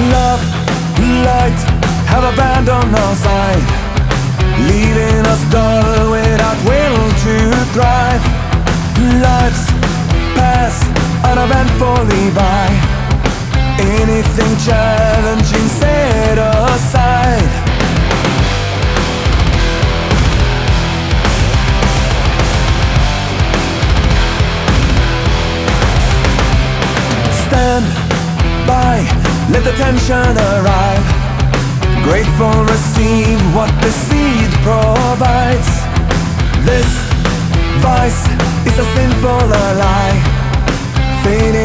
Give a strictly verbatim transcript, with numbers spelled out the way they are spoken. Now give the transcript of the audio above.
Love, light, have abandoned our side, leaving us dull without will to thrive. Lives pass uneventfully by, anything challenging set aside. Stand by, let the tension arrive, grateful receive what the seed provides. This vice is a sinful lie, fading